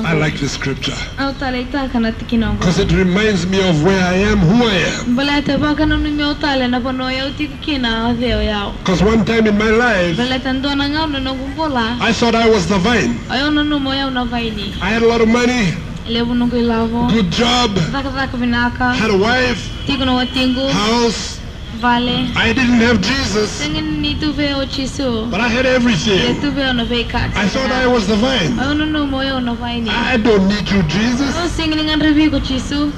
I like the scripture Autalaita kana tikinongo. because it reminds me of where I am, who I am. Balata baka no nimi otale na pono ya utikina atheo yao. Because one time in my life, Balata ndona ngao no gumbola. I thought I was the vine. Ayono no moya una vaini. I had a lot of money, Lebu nungu ilavo. good job, Zaka vinaka. had a wife, Tigo no watingu. house. Vale. I didn't have Jesus, Singin ni tu veo chisu. but I had everything. Tu veo no veikat. I thought I was the vine. Ayono no moya una vaini. I don't need you, Jesus. Oh, singin ngan revi ko chisu.